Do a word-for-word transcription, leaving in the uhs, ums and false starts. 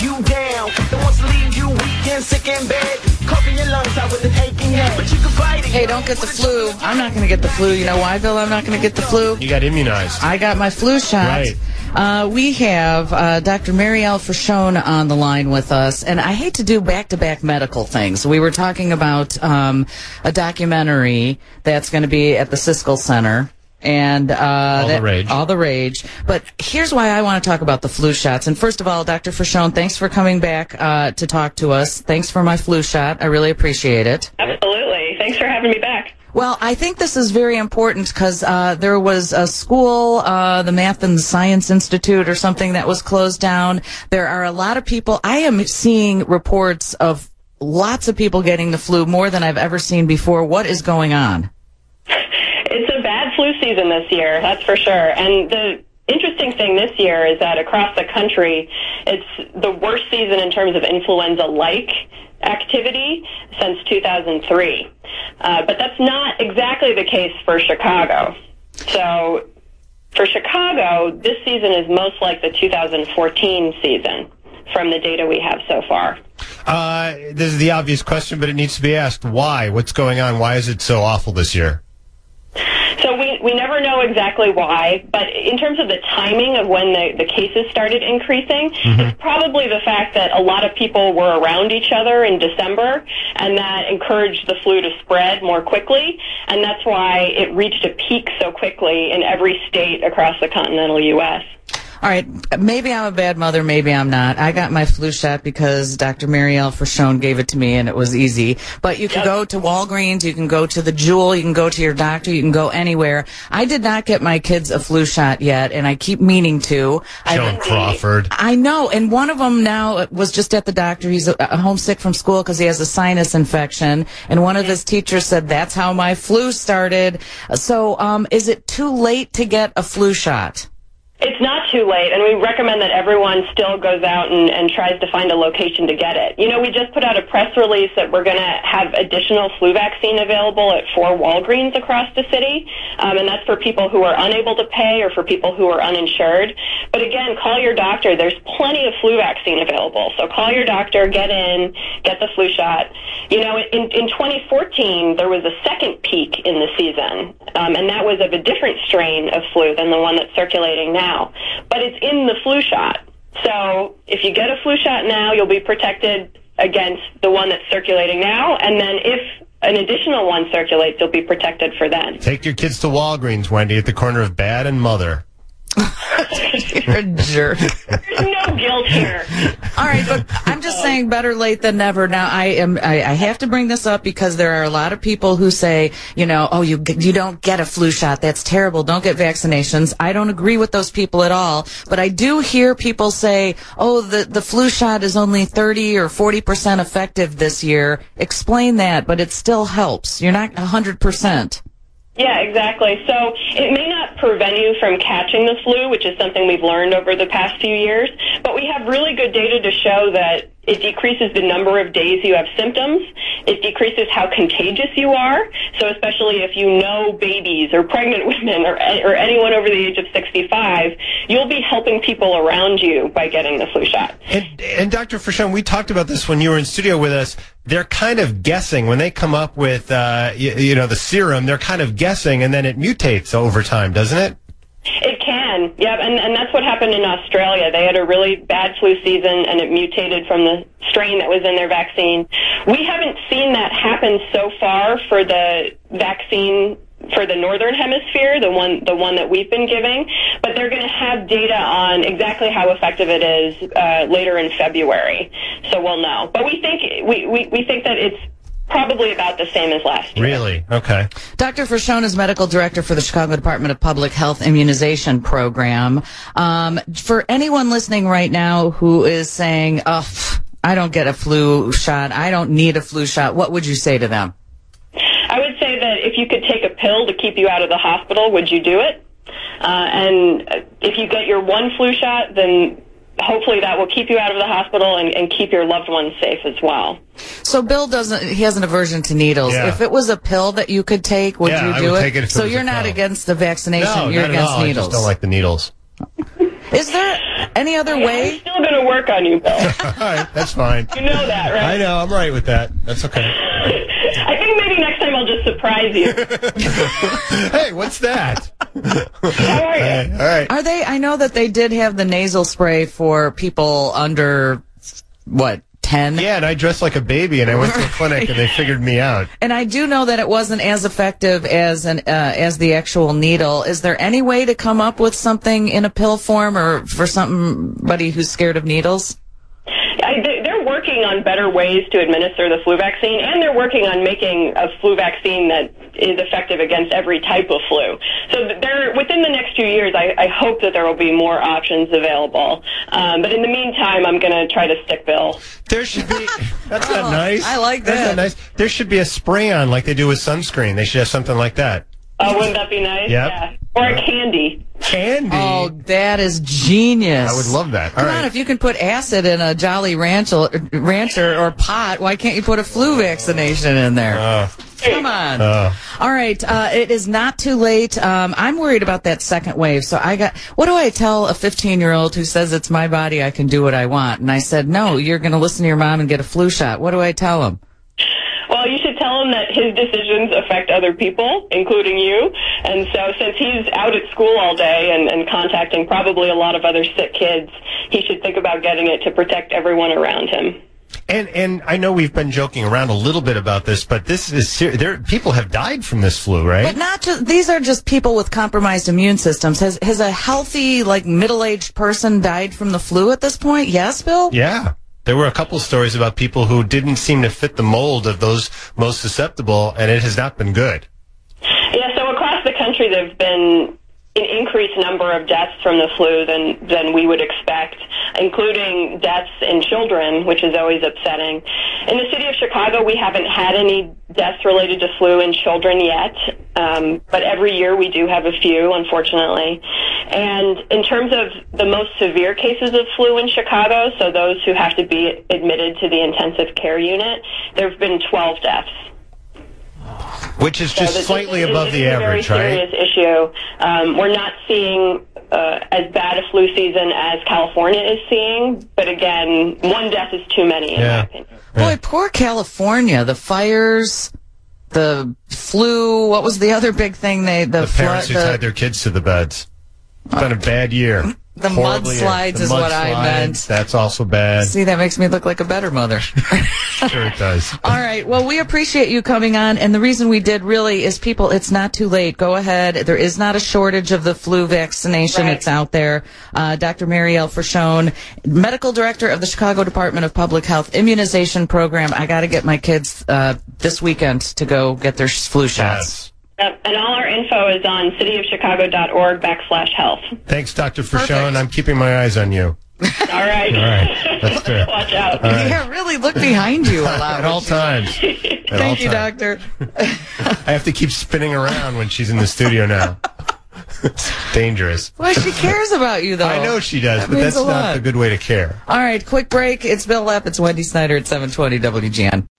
you down. That wants to leave you weak and sick in bed. Coughing your lungs out with an aching head. But you can fight it. Hey, don't get the flu. I'm not going to get the flu. You know why, Bill? I'm not going to get the flu. You got immunized. I got my flu shot. Right. Uh, we have uh, Doctor Marielle Frachon on the line with us, and I hate to do back-to-back medical things. We were talking about um, a documentary that's going to be at the Siskel Center. And uh, all that, the rage. All the rage. But here's why I want to talk about the flu shots. And first of all, Doctor Frachon, thanks for coming back uh, to talk to us. Thanks for my flu shot. I really appreciate it. Absolutely. Thanks for having me back. Well, I think this is very important because uh, there was a school, uh, the Math and Science Institute or something, that was closed down. There are a lot of people. I am seeing reports of lots of people getting the flu, more than I've ever seen before. What is going on? It's a bad flu season this year, that's for sure. And the interesting thing this year is that across the country, it's the worst season in terms of influenza-like activity since two thousand three. Uh, but that's not exactly the case for Chicago. So for Chicago, this season is most like the two thousand fourteen season from the data we have so far. Uh, this is the obvious question, but it needs to be asked. Why? What's going on? Why is it so awful this year? So we, we never know exactly why, but in terms of the timing of when the, the cases started increasing, mm-hmm. it's probably the fact that a lot of people were around each other in December, and that encouraged the flu to spread more quickly, and that's why it reached a peak so quickly in every state across the continental U S All right, maybe I'm a bad mother, maybe I'm not. I got my flu shot because Doctor Marielle Frachon gave it to me, and it was easy. But you can go to Walgreens, you can go to the Jewel, you can go to your doctor, you can go anywhere. I did not get my kids a flu shot yet, and I keep meaning to. Joan Crawford. I know, and one of them now was just at the doctor. He's uh, homesick from school because he has a sinus infection, and one of his teachers said, that's how my flu started. So um, is it too late to get a flu shot? It's not too late, and we recommend that everyone still goes out and, and tries to find a location to get it. You know, we just put out a press release that we're going to have additional flu vaccine available at four Walgreens across the city, um, and that's for people who are unable to pay or for people who are uninsured. But again, call your doctor. There's plenty of flu vaccine available, so call your doctor, get in, get the flu shot. You know, in, in twenty fourteen, there was a second peak in the season, um, and that was of a different strain of flu than the one that's circulating now. Now, but it's in the flu shot. So if you get a flu shot now, you'll be protected against the one that's circulating now, and then if an additional one circulates, you'll be protected for then. Take your kids to Walgreens, Wendy, at the corner of Bad and Mother. You're a jerk. There's no guilt here. All right, but I'm just saying better late than never. Now, I am. I, I have to bring this up because there are a lot of people who say, you know, oh, you you don't get a flu shot. That's terrible. Don't get vaccinations. I don't agree with those people at all. But I do hear people say, oh, the, the flu shot is only thirty or forty percent effective this year. Explain that, but it still helps. You're not one hundred percent. Yeah, exactly. So it may not prevent you from catching the flu, which is something we've learned over the past few years, but we have really good data to show that it decreases the number of days you have symptoms. It decreases how contagious you are. So especially if you know babies or pregnant women or, or anyone over the age of sixty-five, you'll be helping people around you by getting the flu shot. And, and Doctor Frachon, we talked about this when you were in studio with us. They're kind of guessing when they come up with, uh, you, you know, the serum. They're kind of guessing, and then it mutates over time, doesn't it? It can, yeah, and, and that's what happened in Australia. They had a really bad flu season, and it mutated from the strain that was in their vaccine. We haven't seen that happen so far for the vaccine for the Northern Hemisphere, the one the one that we've been giving, but they're going to have data on exactly how effective it is uh, later in February, so we'll know. But we think we, we, we think that it's probably about the same as last year. Really? Okay. Doctor Frachon is medical director for the Chicago Department of Public Health Immunization Program. Um, for anyone listening right now who is saying, oh, I don't get a flu shot, I don't need a flu shot, what would you say to them? I would say that if you could take a pill to keep you out of the hospital, would you do it? Uh, and if you get your one flu shot, then hopefully that will keep you out of the hospital and, and keep your loved ones safe as well. So Bill doesn't, he has an aversion to needles. Yeah. If it was a pill that you could take, would yeah, you I do would it? take it if so it was you're a not pill. against the vaccination, No, you're not against at all. needles. I just don't like the needles. Is there any other I'm way? still going to work on you, Bill. All right, that's fine. You know that, right? I know. I'm right with that. That's okay. I think maybe next time I'll just surprise you. Hey, what's that? How are you? All right. Are they? I know that they did have the nasal spray for people under what ten. Yeah, and I dressed like a baby, and I went to a clinic, and they figured me out. And I do know that it wasn't as effective as an uh, as the actual needle. Is there any way to come up with something in a pill form, or for somebody who's scared of needles? I, they- they're working on better ways to administer the flu vaccine, and they're working on making a flu vaccine that is effective against every type of flu. So th- they're within the next few years, I, I hope that there will be more options available. Um, but in the meantime, I'm going to try to stick Bill. There should be. That's not Oh, nice. I like That's that. not nice. There should be a spray on like they do with sunscreen. They should have something like that. Oh, wouldn't that be nice? Yep. Yeah. Or a candy. Candy. Oh, that is genius! I would love that. All Come right. on, if you can put acid in a Jolly Rancher, Rancher or pot, why can't you put a flu vaccination in there? Uh, Come on. uh. All right, uh, it is not too late. Um, I'm worried about that second wave. So I got, what do I tell a fifteen-year-old who says it's my body, I can do what I want? And I said, no, you're going to listen to your mom and get a flu shot. What do I tell him? Well, you should tell him that his decisions affect other people, including you. And so since he's out at school all day and, and contacting probably a lot of other sick kids, he should think about getting it to protect everyone around him. And and I know we've been joking around a little bit about this, but this is ser- there. People have died from this flu, right? But not just, these are just people with compromised immune systems. Has, has a healthy, like, middle-aged person died from the flu at this point? Yes, Bill? Yeah. There were a couple stories about people who didn't seem to fit the mold of those most susceptible, and it has not been good. Yeah, so across the country there have been an increased number of deaths from the flu than, than we would expect, including deaths in children, which is always upsetting. In the city of Chicago, we haven't had any deaths related to flu in children yet, um, but every year we do have a few, unfortunately. And in terms of the most severe cases of flu in Chicago, so those who have to be admitted to the intensive care unit, there have been twelve deaths. Which is just So this slightly is- above this the is average, a very right? serious issue. Um, we're not seeing uh, as bad a flu season as California is seeing, but again, one death is too many, in Yeah. my opinion. Boy, poor California. The fires, the flu, what was the other big thing? They The, The parents flood, who the, tied their kids to the beds. It's been a bad year. The Horribly- mudslides the is what I mudslides, meant. That's also bad. See, that makes me look like a better mother. Sure it does. All right. Well, we appreciate you coming on. And the reason we did really is people, it's not too late. Go ahead. There is not a shortage of the flu vaccination. Right. It's out there. Uh, Doctor Marielle Frachon, Medical Director of the Chicago Department of Public Health Immunization Program. I got to get my kids uh, this weekend to go get their flu shots. Yes. Yep, and all our info is on cityofchicago.org backslash health. Thanks, Doctor Frachon. Perfect. I'm keeping my eyes on you. All right. All right. That's fair. Watch out. Yeah, really look behind you a lot. At all times. At all Thank you, times. Doctor. I have to keep spinning around when she's in the studio now. It's dangerous. Well, she cares about you, though. I know she does, That but means that's a not lot. the good way to care. All right, quick break. It's Bill Lepp. It's Wendy Snyder at seven twenty W G N.